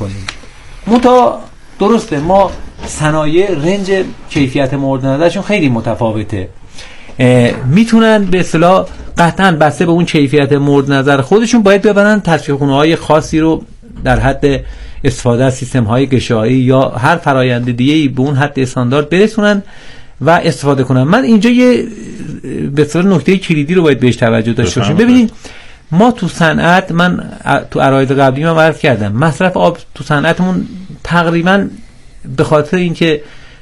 کنیم. منتها درسته ما صنایع رنج کیفیت مورد نظرشون خیلی متفاوته، میتونن به اصطلاح قطعا بسته به اون کیفیت مورد نظر خودشون باید ببرن تشویق‌خونه‌های خاصی رو در حد استفاده از سیستم‌های گشایی یا هر فرآیند دیگه‌ای به اون حد استاندارد برسونن و استفاده کنن. من اینجا یه به اصطلاح نکته کلیدی رو باید بهش توجه داشته باشیم. ببینید ما تو صنعت، من تو عراض قبلی من عرض کردم مصرف آب تو صنعتمون تقریبا به خاطر اینکه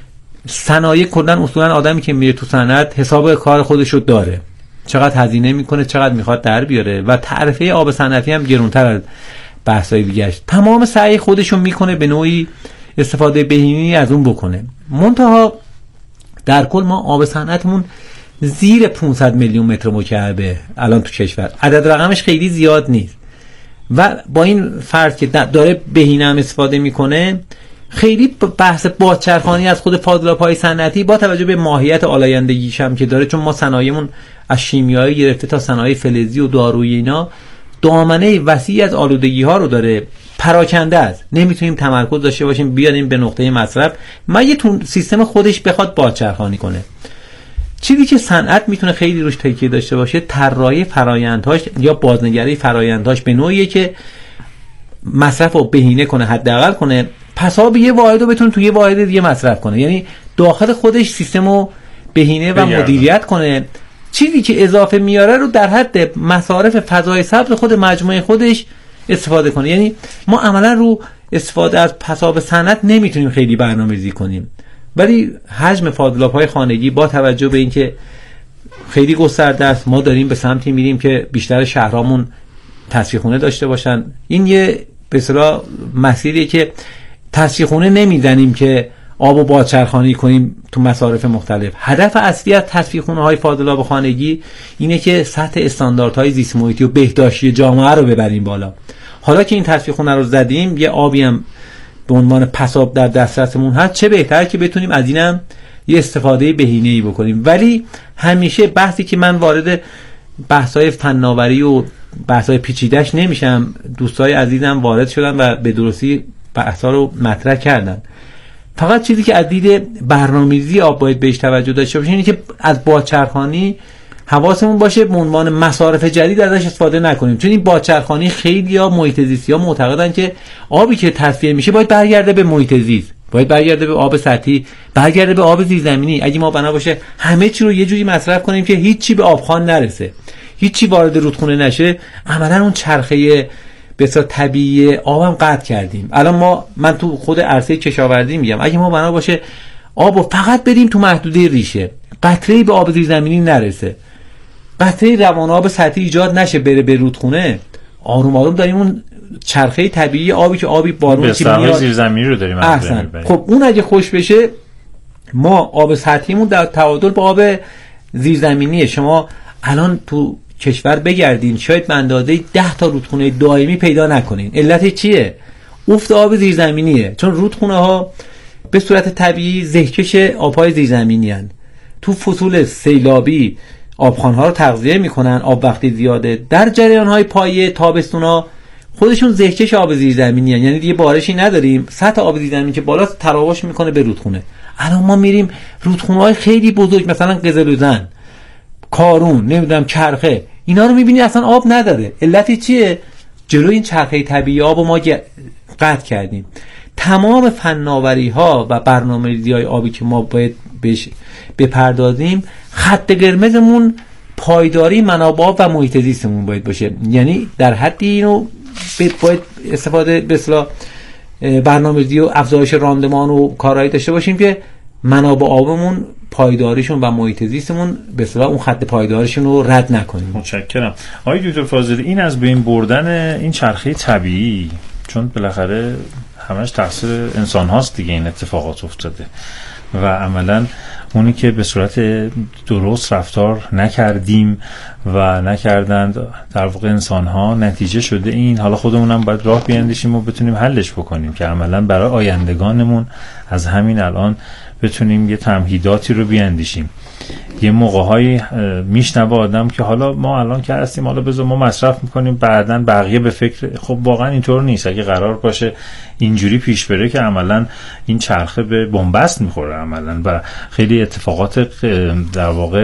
صنایع کلا اصولا آدمی که میره تو صنعت حساب کار خودش رو داره، چقدر هزینه میکنه، چقدر میخواد در بیاره و تعرفه آب صنعتی هم گرانتر از بحث‌های دیگه، تمام سعی خودشون میکنه به نوعی استفاده بهینه‌ای از اون بکنه. منتها در کل ما آب صنعتمون زیر 500 میلیون متر مکعبه الان تو کشور، عدد رقمش خیلی زیاد نیست و با این فرض که داره بهینه هم استفاده میکنه، خیلی بحث بازچرخانی از خود فاضلاب‌های صنعتی با توجه به ماهیت آلایندگیش هم که داره، چون ما صنایعمون از شیمیایی گرفته تا صنایع فلزی و دارویی اینا دامنه وسیعی از آلودگی ها رو داره، پراکنده است، نمیتونیم تمرکز داشته باشیم بیاریم به نقطه مصرف مگه تو سیستم خودش بخواد بازچرخانی کنه. چیزی که صنعت میتونه خیلی روش تکیه داشته باشه طراحی فرآیندهاش یا بازنگری فرآیندهاش به نوعیه که مصرف رو بهینه کنه، حداقل کنه، پس آب یه واحد رو بتونه توی یه واحد دیگه مصرف کنه، یعنی داخل خودش سیستم رو بهینه و مدیریت کنه. چیزی که اضافه میاره رو در حد مصارف فضای سبز خود مجموعه خودش استفاده کنه. یعنی ما عملا رو استفاده از پساب صنعت نمیتونیم خیلی برنامه‌ریزی کنیم، ولی حجم فاضلاب‌های خانگی با توجه به اینکه خیلی گسترده است، ما داریم به سمتی میریم که بیشتر شهرامون تصفیه‌خونه داشته باشن. این یه به اصطلاح مسیریه که تصفیه‌خونه نمیزنیم که آبو بازچرخانی کنیم تو مصارف مختلف. هدف اصلی از تصفیه‌خونه‌های فاضلاب خانگی اینه که سطح استانداردهای زیست محیطی و بهداشتی جامعه رو ببریم بالا. حالا که این تصفیه‌خونه رو زدیم، یه آبی هم به عنوان پساب در دسترسمون هست، چه بهتر که بتونیم از اینم یه استفاده بهینه‌ای بکنیم. ولی همیشه بحثی که من وارد بحث‌های فناوری و بحث‌های پیچیده‌اش نمیشم، دوستای عزیزم وارد شدن و به درستی بحث‌ها رو مطرح کردن. فقط چیزی که از دید برنامه‌ریزی آب باید بهش توجه داشته باشیم اینه که از بازچرخانی حواسمون باشه به عنوان مصارف جدید ازش استفاده نکنیم، چون این بازچرخانی خیلی‌ها محیط زیستی‌ها معتقدن که آبی که تصفیه میشه باید برگرده به محیط زیست، باید برگرده به آب سطحی، برگرده به آب زیرزمینی. اگه ما بنا باشه همه چی رو یه جوری مصرف کنیم که هیچی به آبخوان نرسه، هیچی وارد رودخونه نشه، عملاً اون چرخه بسیار طبیعی آبم قطع کردیم. الان من تو خود عرصه کشاورزی میگم، اگه ما بنا باشه آبو فقط بدیم تو محدوده ریشه، قطره‌ای به آب زیرزمینی نرسه، قطره روان آب سطحی ایجاد نشه بره به رودخونه، آروم آروم داریم اون چرخه طبیعی آبی که آبی بارون که میاد زیرزمینی رو داریم احسن. خب اون اگه خوش بشه، ما آب سطحیمون در تعادل با آب زیرزمینیه. شما الان تو کشور بگردین شاید به اندازه 10 تا رودخونه دائمی پیدا نکنین. علت چیه؟ افت آب زیرزمینیه، چون رودخونه ها به صورت طبیعی زهکش آبهای زیرزمینی هستند. تو فصول سیلابی آبخوان‌ها رو تغذیه میکنن، آب وقتی زیاده، در جریان‌های پایه تابستونا خودشون زهکش آب زیرزمینی هستند، یعنی دیگه بارشی نداریم، سطح آب زیرزمینی که بالا تراوش میکنه به رودخونه. الان ما میریم رودخونه‌های خیلی بزرگ مثلا قزلوزن، کارون، نمیدونم چرخه، اینا رو میبینی اصلا آب نداره. علت چیه؟ جلوی این چرخه طبیعی آب ما قطع کردیم. تمام فناوری‌ها و برنامه‌ریزی‌های آبی که ما باید بهش بپردازیم، خط قرمزمون پایداری منابع و محیط زیستمون باید باشه. یعنی در حدی اینو باید استفاده به اصطلاح برنامه‌ریزی و افزایش راندمان و کارهایی داشته باشیم که منابع آبمون پایداریشون و محیط زیستمون به اصطلاح اون خط پایداریشون رو رد نکنیم. متشکرم. آقای دکتر فاضلی، این از بین بردن این چرخه طبیعی، چون بالاخره همش تقصیر انسان هاست دیگه این اتفاقات افتاده و عملاً اونی که به صورت درست رفتار نکردیم و نکردند در واقع انسان ها، نتیجه شده این. حالا خودمونم باید راه بیاندیشیم و بتونیم حلش بکنیم که عملاً برای آیندگانمون از همین الان بتونیم یه تمهیداتی رو بیاندیشیم. یه موقع‌هایی میشنوه آدم که حالا ما الان که هستیم، حالا بذار ما مصرف میکنیم بعداً بقیه به فکر. خب واقعا اینطور نیست. اگه قرار باشه اینجوری پیش بره که عملاً این چرخه به بنبست میخوره عملاً و خیلی اتفاقات در واقع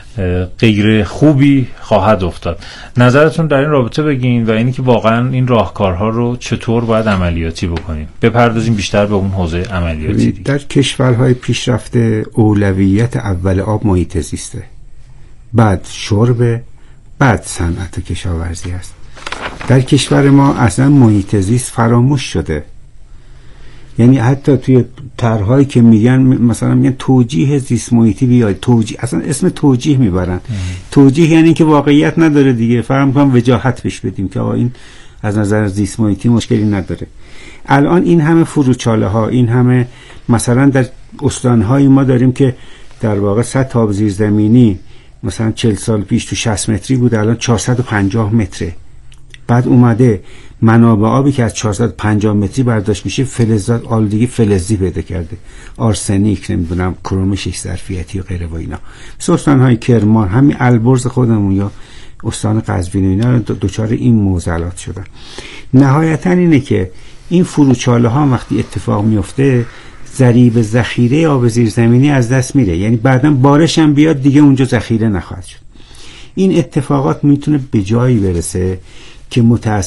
غیر خوبی خواهد افتاد. نظرتون در این رابطه بگین و اینی که واقعا این راهکارها رو چطور باید عملیاتی بکنیم. بپردازیم بیشتر به اون حوزه عملیاتی. در کشورهای پیشرفته اولویت اول آب محیط زیسته، بعد شرب، بعد صنعت کشاورزی است. در کشور ما اصلا محیط زیست فراموش شده. یعنی حتی توی طرح‌هایی که میگن مثلا میگن توجیه زیست محیطی بیاد، توجیه، اصلا اسم توجیه میبرن. توجیه یعنی که واقعیت نداره دیگه، فقط میگم وجاهت بهش بدیم که آقا این از نظر زیست محیطی مشکلی نداره. الان این همه فروچاله ها، این همه مثلا در استان‌های ما داریم که در واقع سطح آب زیرزمینی مثلا 40 سال پیش تو 60 متری بود، الان 450 متره. بعد اومده منابع آبی که از 450 متری برداشت میشه فلزات، آلودگی فلزی پیدا کرده، آرسنیک، نمیدونم کروم 6 ظرفیتی و غیره و اینا. مثل استان‌های کرمان، همین البرز خودمون یا استان قزوین و اینا دوچار این معضلات شدن. نهایتاً اینه که این فروچاله ها وقتی اتفاق میفته ضریب ذخیره آب زیرزمینی از دست میره، یعنی بعداً بارش هم بیاد دیگه اونجا ذخیره نخواهد شد. این اتفاقات میتونه به جایی برسه که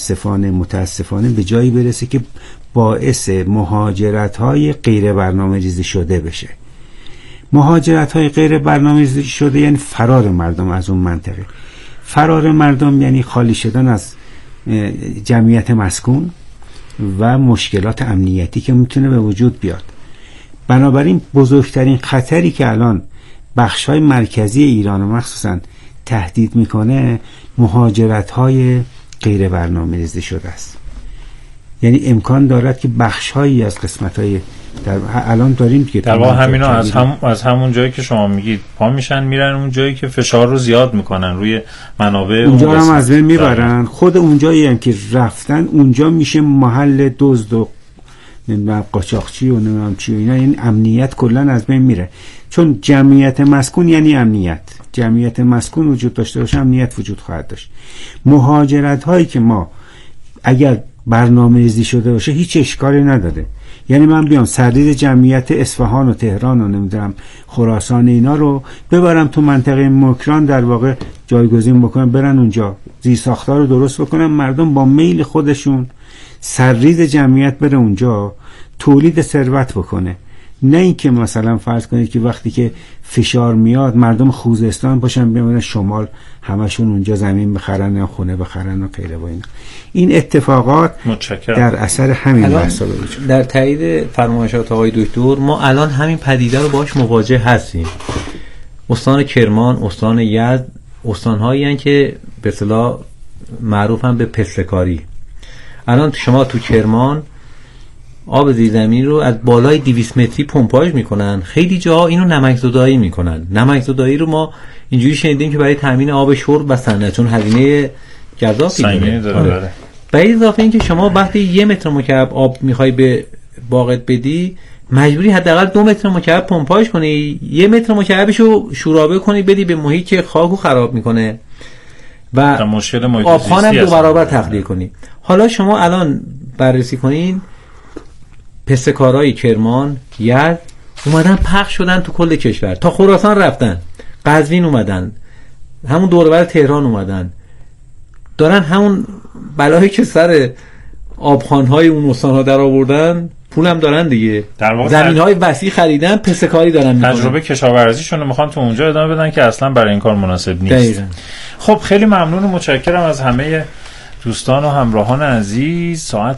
متاسفانه به جایی برسه که باعث مهاجرت‌های غیر برنامه‌ریزی شده بشه. مهاجرت‌های غیر برنامه‌ریزی شده یعنی فرار مردم از اون منطقه. فرار مردم یعنی خالی شدن از جمعیت مسکون و مشکلات امنیتی که میتونه به وجود بیاد. بنابراین بزرگترین خطری که الان بخش‌های مرکزی ایران و مخصوصاً تهدید میکنه مهاجرت‌های غیر برنامه‌ریزی شده است. یعنی امکان دارد که بخش‌هایی از قسمت‌های در الان داریم که در واقع همینا از همون جایی که شما میگید پا میشن میرن اون جایی که فشار رو زیاد میکنن روی منابع اونجا هم از بین میبرن. خود اونجایی هم که رفتن اونجا میشه محل دزد و قاچاقچی و نمیدونم چی و اینا. یعنی امنیت کلا از بین میره، چون جمعیت مسکون یعنی امنیت. جمعیت مسکون وجود داشته باشه امنیت وجود خواهد داشت. مهاجرت هایی که ما اگر برنامه‌ریزی شده باشه هیچ اشکالی نداره. یعنی من بیام سرریز جمعیت اصفهان و تهران و نمیدونم خراسان اینا رو ببرم تو منطقه مکران، در واقع جایگزین بکنم، برن اونجا زیرساخت‌ها رو درست بکنم، مردم با میل خودشون سرریز جمعیت بره اونجا تولید ثروت بکنه. نه اینکه مثلا فرض کنید که وقتی که فشار میاد مردم خوزستان باشن بیان شمال همشون اونجا زمین بخرن یا خونه بخرن و غیره و اینا. این اتفاقات در اثر همین مسائل در تایید فرمایشات آقای دکتر ما الان همین پدیده رو باهاش مواجه هستیم. استان کرمان، استان یزد استان‌هایی هستند که به اصطلاح معروفن به پسته‌کاری. الان شما تو کرمان آب زیرزمینی رو از بالای 200 متری پمپاژ میکنن. خیلی جاها اینو نمکزدایی میکنن. نمکزدایی رو ما اینجوری شنیدیم که برای تامین آب شرب و صنعت، چون هزینه گزافی داره. به اضافه اینکه شما وقتی 1 متر مکعب آب میخوای به باغت بدی مجبوری حداقل 2 متر مکعب پمپاژ کنی، 1 متر مکعبشو شورابه کنی بدی به محیط که خاکو خراب میکنه و آبخوانم 2 برابر تخلیه کنی. حالا شما الان بررسی کنین پسته‌کارای کرمان، یزد اومدن پخش شدن تو کل کشور، تا خراسان رفتن، قزوین اومدن، همون دور و بر تهران اومدن، دارن همون بلایی که سر آبخوان‌های اون استان‌ها در آوردن پولم دارن دیگه، زمین‌های وسیع خریدن، پسته‌کاری دارن میکنن. تجربه کشاورزیشون رو میخوان تو اونجا ادامه بدن که اصلا برای این کار مناسب نیست. دقیقاً. خب خیلی ممنون و متشکرم از همه دوستان و همراهان عزیز. ساعت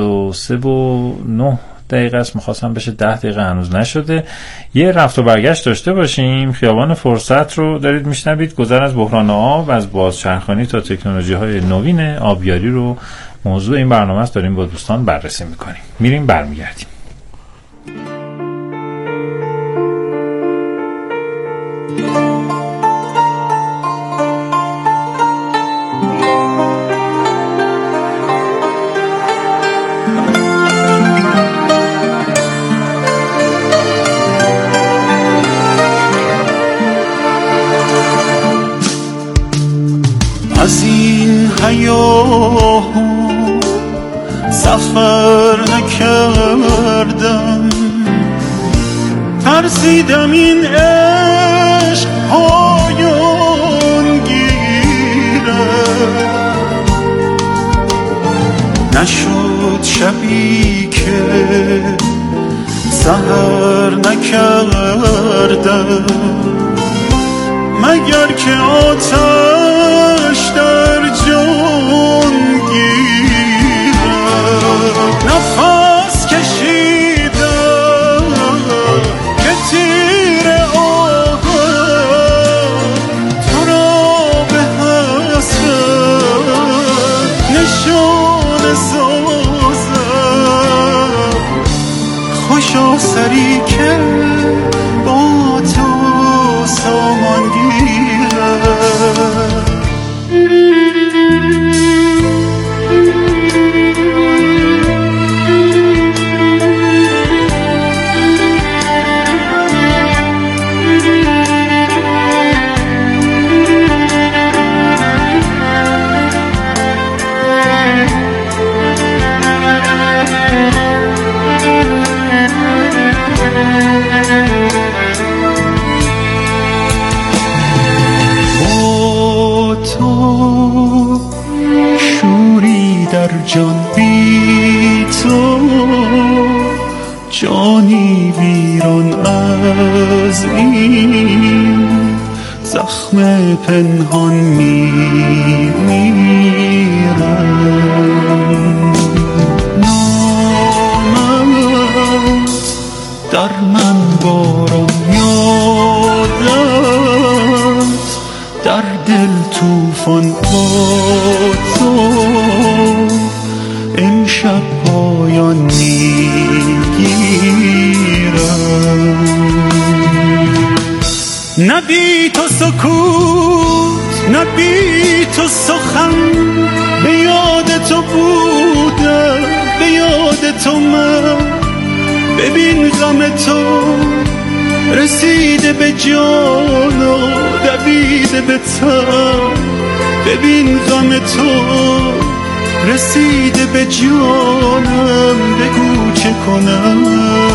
23:09 است، میخواستم بشه 10 دقیقه هنوز نشده. یه رفت و برگشت داشته باشیم. خیابان فرصت رو دارید میشنوید. گذر از بحران آب، از بازچرخانی تا تکنولوژی های نوین آبیاری رو موضوع این برنامه است، داریم با دوستان بررسی میکنیم. میریم برمیگردیم. سفر نکردم، ترسیدم این عشق پایان گیره. نشد شبی که سحر نکردم، مگر که آتش در جان گیره. نفس کشیدم که تیر آهم تو را به حسرت نشان سازم. خوشا سری که با تو سامان گیره. جان بی تو جانی ویران از این زخم پنهان میمیرم. نامت در من باران یادت در دل توفان با تو امشب پایان میگیرم. نه بی تو سکوت نه بی تو سخن، به یاد تو بودم به یاد تو من. ببین غم تو رسیده به جان و دویده به تن. ببین غم تو رسیده به جانم، بگو چه کنم.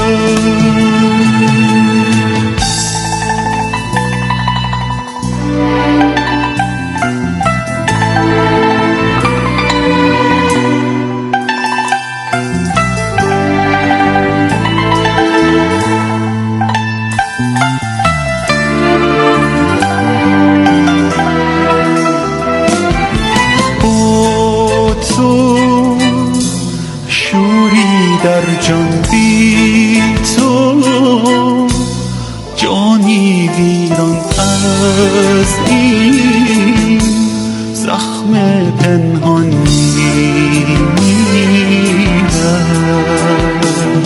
در جان بی تو جانی ویران از این زخم پنهان میمیرم.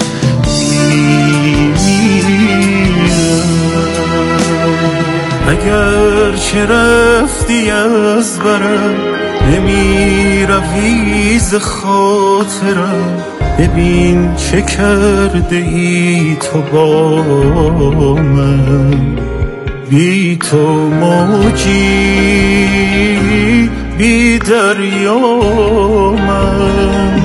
اگر چه رفتی از برم نمی روی ز خاطرم. ببین چه کرده ای تو با من، بی تو موجی بی دریا من.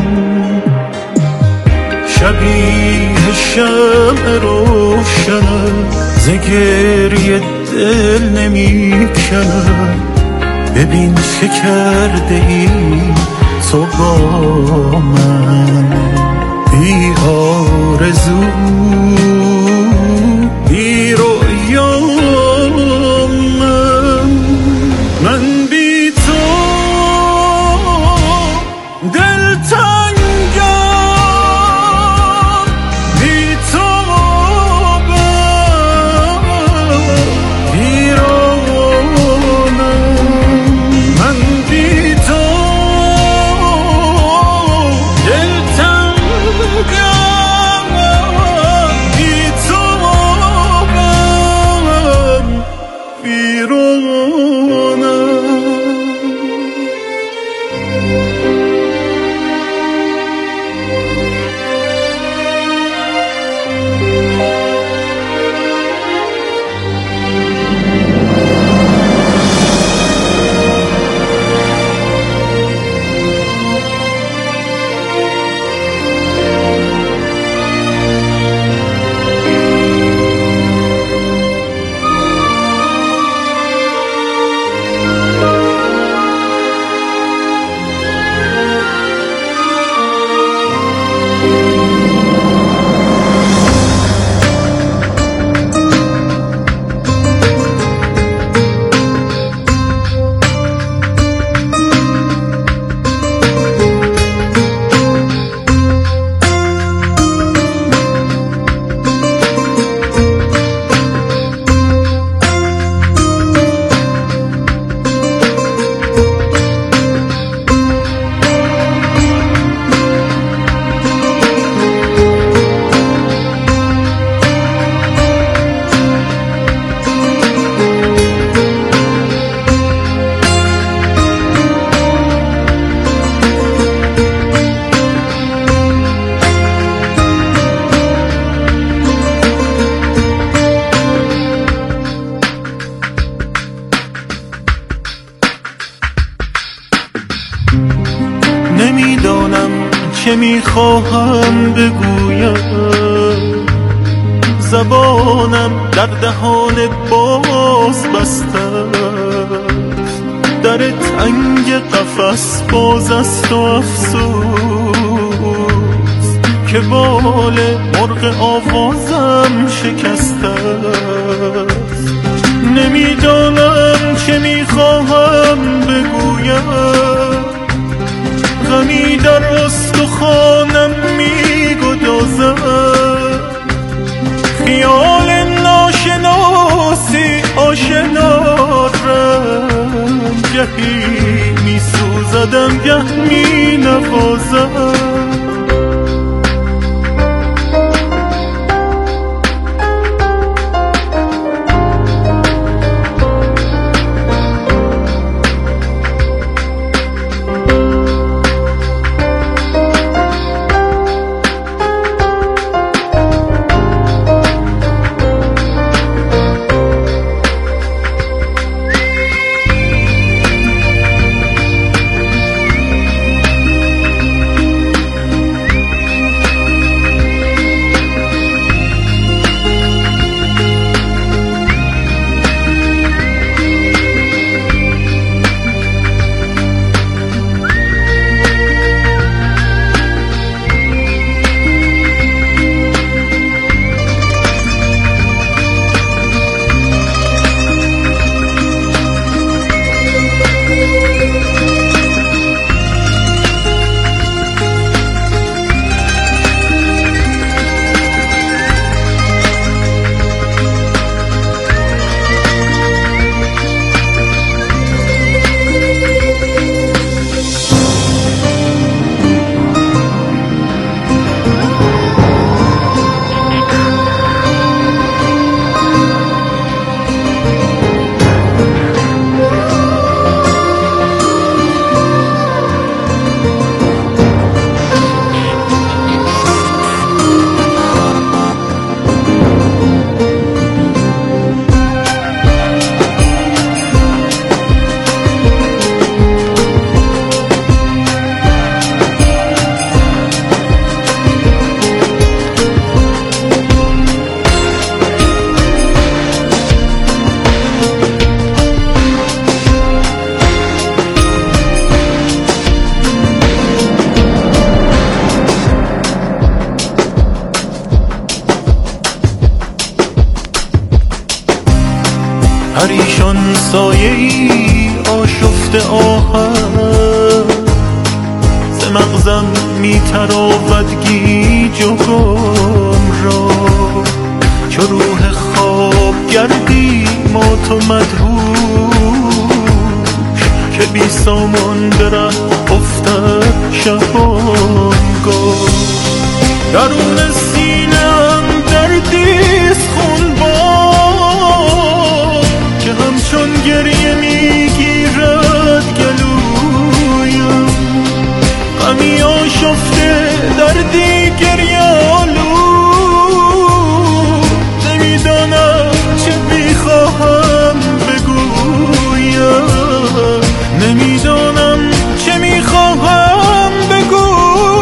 شبیه شمع روشنم ز گریه دل نمی کنم. ببین چه کرده ای تو با من، بی آرزو بی رویا من بی تو دلتنگم، بی تو بیرانم. من بی تو دلتنگم، بی میخواهم بگویم، زبانم در دهان باز بسته، در تنگ قفس باز است و افسوس که بال مرغ آوازم شکسته است. نمیدانم چه میخواهم بگویم، غمی در استخوانم میگدازد، خیال ناشناسی آشنا گهی میسوزدم گه مینوازم. پریشان سایه‌ای آشفته آهن، ز مغزم میتراود گیج و گم را، چو روح خواب گردی مات و مدهوش، که بی سامان به ره افتد شبانگاه. درون سینه‌ام دردیست خونبار، که همچون گریه میگیرد گلویم، غمی آشفته دردی گریه آلود، نمیدانم چه میخواهم بگویم، نمیدانم چه میخواهم بگویم.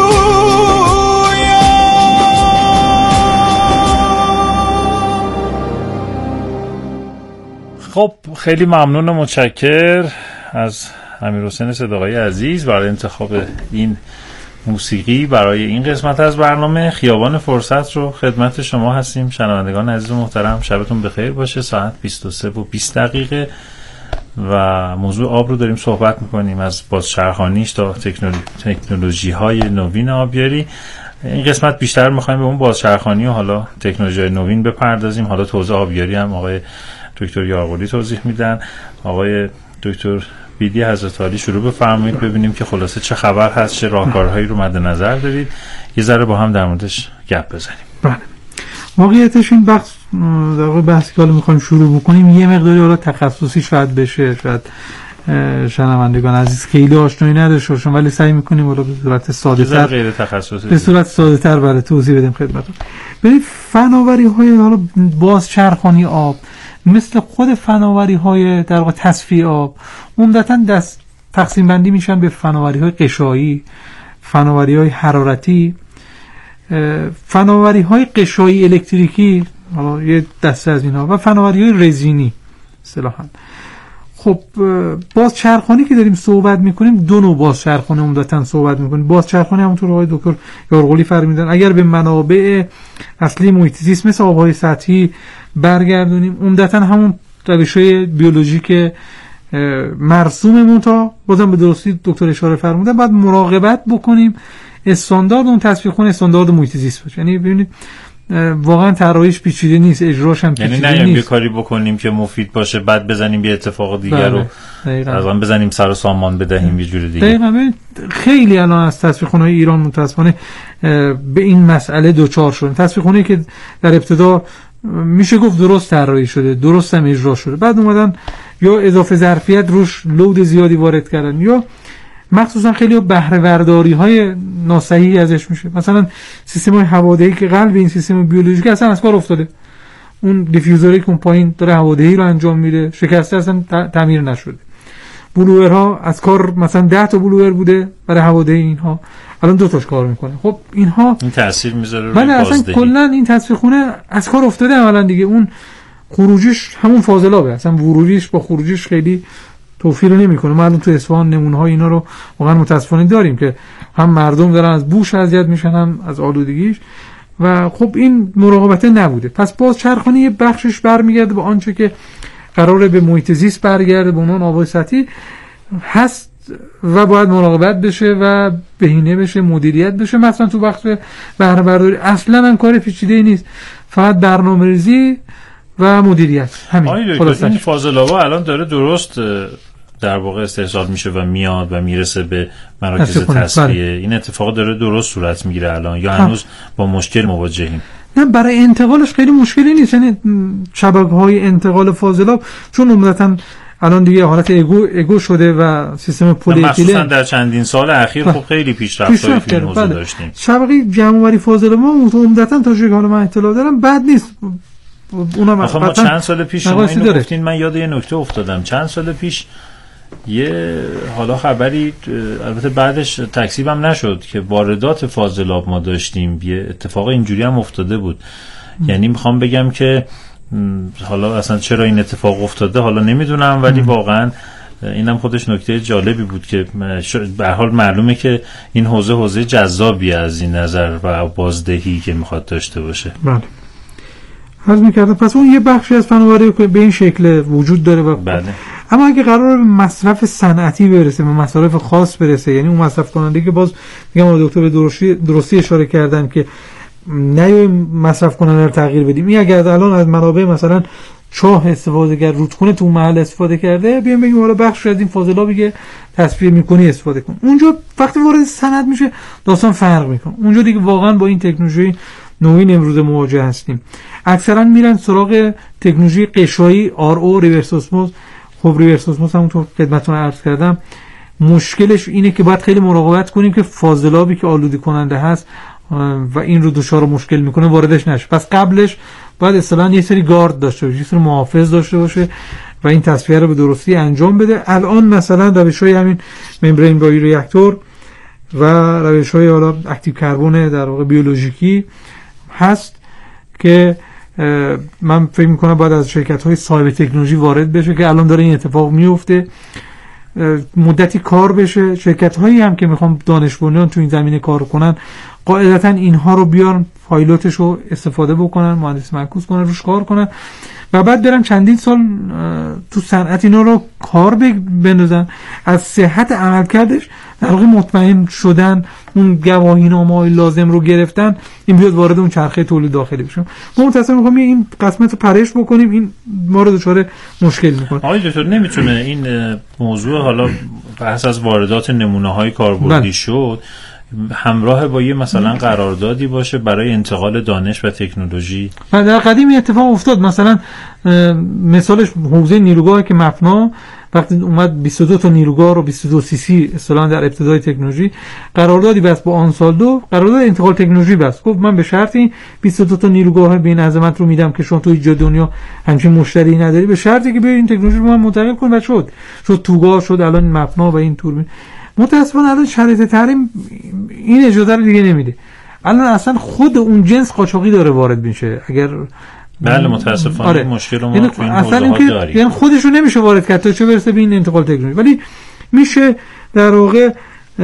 خب خیلی ممنون و متشکر از امیرحسین صداقی عزیز برای انتخاب این موسیقی برای این قسمت از برنامه. خیابان فرصت رو خدمت شما هستیم شنوندگان عزیز و محترم. شبتون بخیر باشه. ساعت 23:20 و موضوع آب رو داریم صحبت میکنیم، از بازچرخانیش تا تکنولوژی های نوین آبیاری. این قسمت بیشتر میخوایم به اون بازچرخانی و حالا تکنولوژی نوین بپردازیم. حالا توزیع آبیاری هم آقای دکتر یارقلی توضیح میدن. آقای دکتر بیدی حضرت عالی شروع بفرمایید ببینیم که خلاصه چه خبر هست، چه راهکارهایی رو مد نظر دارید، یه ذره با هم در موردش گپ بزنیم. بله، واقعیتش این بحث در واقع بحثی که حالا میخوایم شروع بکنیم یه مقداری حالا تخصصی شاید بشه، شاید شنوندگان عزیز خیلی آشنایی نداشته باشن، ولی سعی میکنیم حالا به صورت ساده‌تر، غیر تخصصی، به صورت ساده‌تر برای توضیح بدیم خدمتتون. ببینید فناوری‌های حالا بازچرخانی آب مثل خود فناوری‌های در واقع تصفیه آب عمدتاً تقسیم بندی میشن به فناوری‌های قشایی، فناوری‌های حرارتی، فناوری‌های قشایی الکتریکی، حالا یه دسته از اینها، و فناوری‌های رزینی اصطلاحاً. خب بازچرخانی که داریم صحبت میکنیم، دو نوع بازچرخانی عمدتاً صحبت میکنیم. بازچرخانی همونطور آقای دکتر یارقلی فرمودن اگر به منابع اصلی محیط زیست مثل آب‌های سطحی برگردونیم، عمدتاً همون روش‌های بیولوژیک مرسوممون، تا بازم به درستی دکتر اشاره فرمودن باید مراقبت بکنیم استاندارد اون تصفیه خونه استاندارد محیط زیست باشه. یعنی ببینید واقعا طراحیش پیچیده نیست، اجراش هم پیچیده نیست. یعنی نه کاری بکنیم که مفید باشه بعد بزنیم یه اتفاق دیگر رو مثلا بزنیم سر و سامان بدهیم یه جور دیگه. دقیقاً. خیلی الان از تصفیه خونه‌های ایران متأسفانه به این مسئله دوچار شدن. تصفیه خونه‌ای که در ابتدا میشه گفت درست طراحی شده، درست هم اجرا شده، بعد اومدن یا اضافه ظرفیت روش لود زیادی وارد کردن، یا مخصوصا خیلی بهره برداری های ناصحیحی ازش میشه. مثلا سیستم های هوادهی که قلب این سیستم بیولوژیک اصلا از کار افتاده، اون دیفیوزری که اون پایین داره هوادهی رو انجام میده شکسته، اصلا تعمیر نشده. بلوورها از کار مثلا 10 تا بلوور بوده برای هوادهی، اینها الان 2 تاش کار میکنه. خب اینها این تاثیر میذاره روی بازدهی. اصلا کلا این تصفیه خونه از کار افتاده عملا دیگه. اون خروجیش همون فاضلابه، اصلا ورودیش با خروجیش خیلی توفیر نمیکنه. ما الان تو اصفهان نمونه‌های اینا رو واقعا متاسفانه داریم که هم مردم دارن از بوش اذیت میشن هم از آلودگیش، و خب این مراقبت نبوده. پس باز چرخانی یه بخشش برمیگرده به آنچه که قراره به محیط زیست برگرده، به اونان آبای سطحی هست و باید مراقبت بشه و بهینه بشه، مدیریت بشه. مثلا تو وقت بهره برداری اصلا هم کار پیچیده‌ای نیست، فقط برنامه‌ریزی و مدیریت. همین. این فاضلابا الان داره درست در واقع استحصال میشه و میاد و میرسه به مراکز تصفیه. این اتفاق داره درست صورت میگیره الان، یا هنوز با مشکل مواجهیم؟ نه، برای انتقالش خیلی مشکلی نیست. یعنی شبکه‌های انتقال فاضلاب چون عمدتاً الان دیگه حالت اگو شده و سیستم پلی اتیلن مخصوصا در چندین سال اخیر خب خیلی پیشرفت‌های فی این حوزه داشتیم. شبکه جمع‌آوری فاضلاب ما عمدتاً تا جایی که من اطلاع دارم بد نیست. ما چند سال پیش شما اینو گفتین، من یاد یه نکته افتادم. چند سال پیش یه حالا خبری، البته بعدش تکذیبم نشد، که واردات فاضلاب ما داشتیم. یه اتفاق اینجوری هم افتاده بود. یعنی میخوام بگم که حالا اصلا چرا این اتفاق افتاده حالا نمیدونم، ولی واقعا اینم خودش نکته جالبی بود که به هر حال معلومه که این حوزه جذابی از این نظر و بازدهی که میخواد داشته باشه. بله. عرض می‌کردم پس اون یه بخشی از فناوری که به این شکل وجود داره و بله. اما اگه قرار به مصرف صنعتی برسه، به مصرف خاص برسه، یعنی اون مصرف کننده که باز میگم دکتر به درستی اشاره کردن که نه مصرف کننده رو تغییر بدیم. این اگر الان از منابع مثلا چاه استفاده کرد، رودخونه تو محل استفاده کرده، بیام بگیم حالا بخش از این فاضلابی که تصفیه می‌کنی استفاده کن. اونجا وقتی وارد صنعت میشه داستان فرق میکنه. اونجا دیگه واقعا با این تکنولوژی نوین امروز مواجه هستیم. اکثرا میرن سراغ تکنولوژی قشایی، RO، ریورس اسموز. خب ریورس اسموز همونطور خدمتتون عرض کردم مشکلش اینه که باید خیلی مراقبت کنیم که فاضلابی که آلوده کننده هست و این رو دچار مشکل میکنه واردش نشه. پس قبلش باید اصطلاحاً یه سری گارد داشته باشه، یه سری محافظ داشته باشه و این تصفیه رو به درستی انجام بده. الان مثلا روش‌های همین ممبرین بای ریاکتور و روش‌های حالا اکتیو کربن در واقع بیولوژیکی هست که من فکر می‌کنم باید از شرکت‌های صاحب تکنولوژی وارد بشه که الان داره این اتفاق میفته، مدتی کار بشه. شرکت‌هایی هم که میخوان دانش بنیان تو این زمینه کار کنن قاعدتاً اینها رو بیارن پایلوتش رو استفاده بکنن، مهندسی معکوس کنن، روش کار کنن و بعد برن چندین سال تو صنعت اینا رو کار بندازن، از صحت عملکردش در واقع مطمئن شدن، اون گواهینامه‌های لازم رو گرفتن، این بیاد وارد اون چرخه تولید داخلی بشه. ما متصور می‌خوام این قسمت رو پرهیز بکنیم، این ما رو دچار مشکل می‌کنه. آقای دکتر نمیتونه این موضوع حالا بحث از واردات نمونه‌های کاربردی شد همراه با یه مثلا قراردادی باشه برای انتقال دانش و تکنولوژی؟ در قدیم اتفاق افتاد. مثلا مثالش حوزه نیروگاه که مفنا وقتی اومد 22 تا نیروگاه رو 22 سی سی اصطلاحاً در ابتدای تکنولوژی قراردادی بست با آنسالدو، قرارداد انتقال تکنولوژی بست. گفت من به شرطی 22 تا نیروگاه به این عظمت رو میدم که شما توی دنیا همچین مشتری نداری، به شرطی که بیاین این تکنولوژی رو من منتقل کن. و شد توگاه، شد الان مفنا و این توربین. متاسفانه الان شرایط تحریم این اجازه رو دیگه نمیده. الان اصلا خود اون جنس قاچاقی داره وارد میشه. اگر بله متاسفانه آره. مشکل ما یعنی تو این اصلا حوزه ها داریم. یعنی خودش رو نمیشه وارد کرد تا چه برسه به این انتقال تکنولوژی، ولی میشه در واقع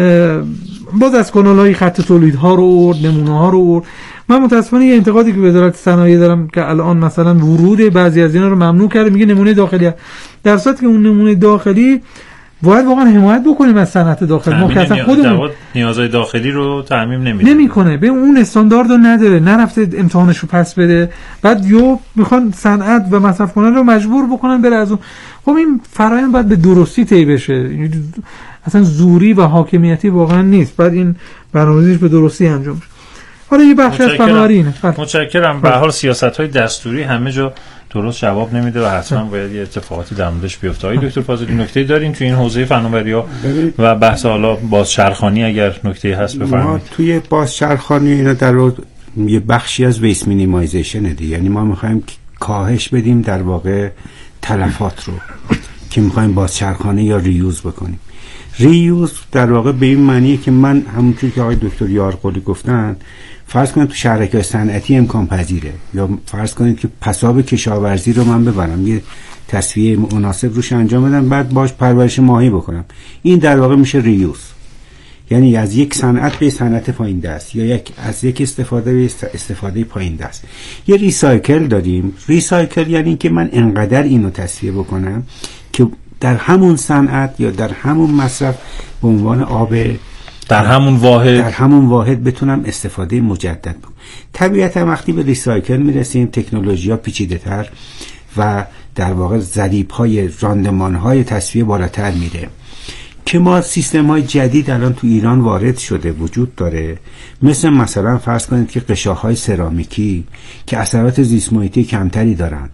باز از کانال‌های خط تولیدها رو آورد، نمونه‌ها رو آورد. من متاسفانه یه انتقادی که به وزارت صنایع دارم که الان مثلا ورود بعضی از اینا رو ممنوع کرده، میگه نمونه داخلی، در صورتی که اون نمونه داخلی باید واقعا حمایت بکنیم از صنعت داخلی. ما که اصلا خودمون نیازهای داخلی رو تضمین نمیکنه، به اون استاندارد رو نداره، نرفته امتحانش رو پس بده، بعد یو میخوان صنعت و مصرف کننده رو مجبور بکنن بره از اون. خب این فرآیند باید به درستی طی بشه، اصلا زوری و حاکمیتی واقعا نیست، بعد این برنامه‌ریزیش به درستی انجام بشه. حالا یه بخش از بنابراینه. متشکرم. به هر حال سیاست‌های دستوری همه جا درست جواب نمیده و حتما باید یه اتفاقاتی در موردش بیفته. آقای دکتر فاضلی نکته دارین تو این حوزه فناوری‌ها و بحث حالا بازچرخانی اگر نکته هست بفرمایید. ما توی بازچرخانی اینا در یه بخشی از ویست مینیمایزیشن دیگه، یعنی ما می‌خوایم کاهش بدیم در واقع تلفات رو که می‌خوایم بازچرخانی یا ریوز بکنیم. ریوز در واقع به این معنیه که من همونطور که آقای دکتر یارقلی گفتن، فرض کنید تو شهرک‌های صنعتی امکان پذیره، یا فرض کنید که پساب کشاورزی رو من ببرم یه تصفیه مناسب روش انجام بدم، بعد باش پرورش ماهی بکنم، این در واقع میشه ریوز، یعنی از یک صنعت به صنعت پایین دست، یا از یک استفاده به استفاده پایین دست. یه ریسایکل داریم. ریسایکل یعنی که من انقدر اینو تصفیه بکنم که در همون صنعت یا در همون مصرف به عنوان آب در همون واحد بتونم استفاده مجدد بکنم. طبیعتا وقتی به ریسایکل میرسیم تکنولوژی‌ها پیچیده‌تر و در واقع ضریب‌های راندمان‌های تصفیه بالاتر میره که ما سیستم‌های جدید الان تو ایران وارد شده وجود داره، مثلا فرض کنید که قشاهای سرامیکی که اثرات زیست محیطی کمتری دارن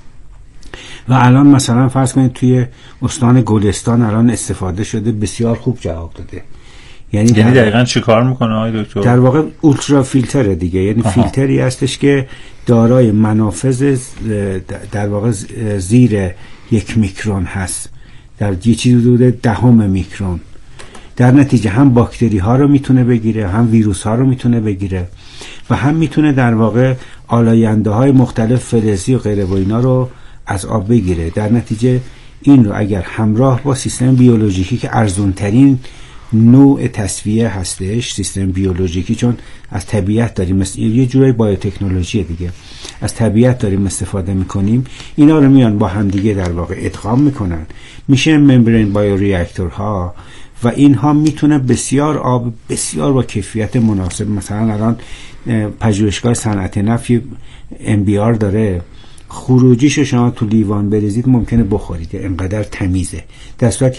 و الان مثلا فرض کنید توی استان گلستان الان استفاده شده، بسیار خوب جواب داده. یعنی دقیقاً چی کار میکنه آقای دکتر؟ در واقع اولترا فیلتره دیگه، یعنی فیلتری هستش که دارای منافذ در واقع زیر 1 میکرون هست، در یه چیزی حدود 10 میکرون. در نتیجه هم باکتری ها رو میتونه بگیره، هم ویروس ها رو میتونه بگیره و هم میتونه در واقع آلاینده های مختلف فلزی و غیره و اینا رو از آب بگیره. در نتیجه این رو اگر همراه با سیستم بیولوژیکی که ارزون ترین نوع تصفیه هستش، سیستم بیولوژیکی، چون از طبیعت داریم، مثل یه جورای بایوتکنولوژی دیگه، از طبیعت داریم استفاده میکنیم، اینا رو میان با هم دیگه در واقع ادغام میکنن، میشه ممبرین بایو ریاکتورها و اینها میتونه بسیار آب بسیار با کیفیت مناسب، مثلا الان پژوهشگاه صنعت نفت MBR داره، خروجیش شما تو لیوان بریزید ممکنه بخورید، اینقدر تمیزه، در صورتی که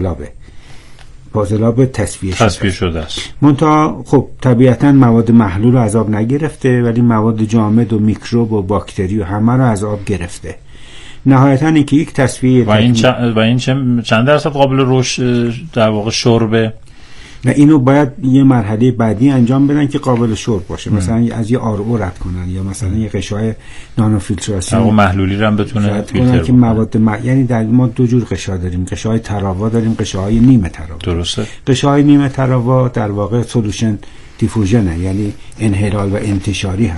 فاضلاب تصفیه شده است. منتها خب طبیعتاً مواد محلول رو از آب نگرفته، ولی مواد جامد و میکروب و باکتری و همه رو از آب گرفته. نهایتاً اینکه یک تصفیه و این چند درصد قابل رشد در واقع شربه و اینو باید یه مرحله بعدی انجام بدن که قابل شرب باشه، مثلا از یه RO رد کنن یا مثلا یه قشای نانو فیلتراسیون محلولی رو هم بتونه فیلتر که مواد یعنی در ما دو جور قشا داریم، قشای تراوا داریم، قشای نیمه تراوا. درسته. قشای نیمه تراوا در واقع سولوشن دیفوژنه، یعنی انحلال و انتشاری هست.